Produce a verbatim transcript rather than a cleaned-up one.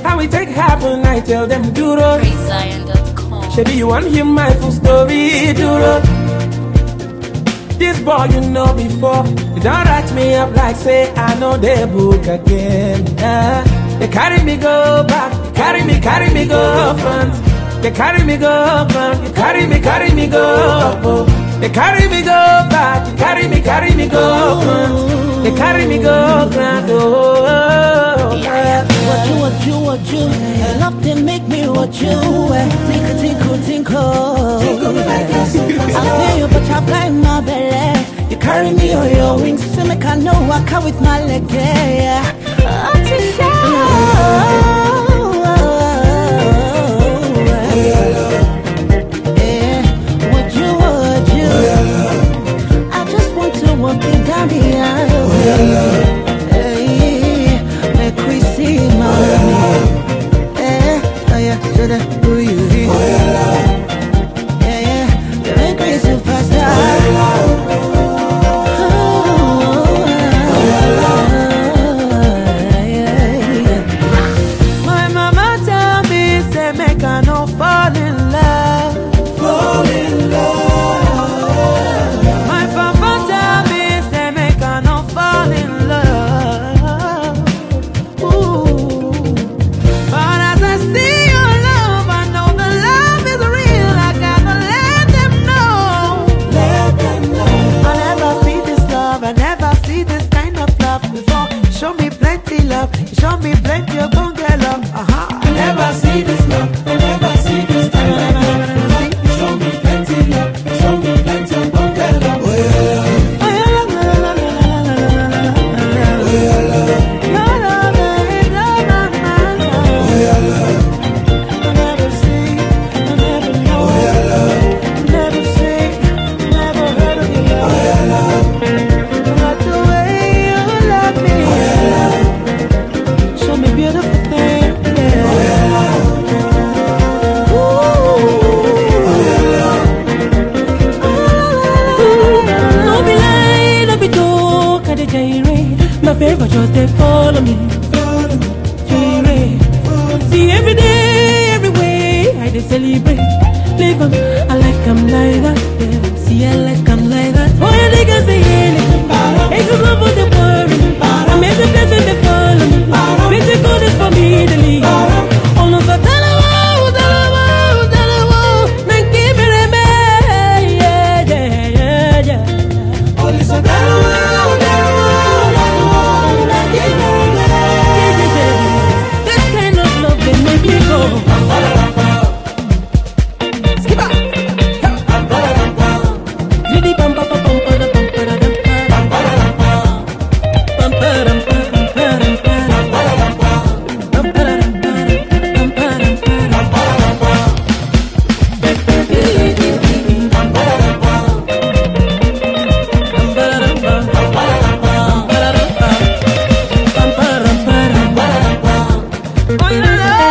How we take happen, I tell them do it. praise zion dot com. Should you want hear my full story, do it. This boy you know before, you don't write me up like say I know the book again. Uh, they carry me go back, carry me, carry me go front. They carry me go front, you carry me, carry me go up. Oh. They carry me go back, you carry me, carry me go front. They carry me go front. Oh, oh, yeah. What you, what you, what you? I love to make me what you. Tinkle, tinkle, tinkle. Tinkle me like this. I feel you, but I fly in my belly. You carry me on your wings, so make I know I come with my leg. Yeah. Oh, to show. Hey, make we see mommy. Hey, oh yeah, should I do you? Yeah, yeah, you make me superstar. My mama tell me say make I no fall in love, fall in love. Show me plenty love, show me plenty of gon' get love. Uh-huh. I never see this love, I never see this kind of love. Show me plenty love, show me plenty of gon' get love. Oh yeah, oh yeah, la la la la la la la la. Oh yeah, la la la la la. Oh yeah, la. I never see, I never know. Oh yeah, la. Never see, never heard of your love. Oh yeah, la. Beautiful thing, yeah. Oh, yeah. Ooh. Oh, yeah. No be lie, no be talk, I dey gyrate. My favorite just they follow me. Follow me. Gyrate. See every day, every way, I dey celebrate. Live 'em, I like 'em like that. Yeah. See I like 'em like that. Oh, yeah, niggas say anything. It's a love for the worry. I'm every place when they follow me. Pretty good is for me to leave. Oh no, so tell her wow, tell her wow, tell her wow. Then keep it in me, yeah, yeah, yeah, yeah. Only so tell her wow, tell her wow, tell her wow. Then keep it in me, yeah, yeah, yeah. This kind of love they make me go. Skip up. Really bum bum bum bum bum bum bum bum bum bum bum. Oh,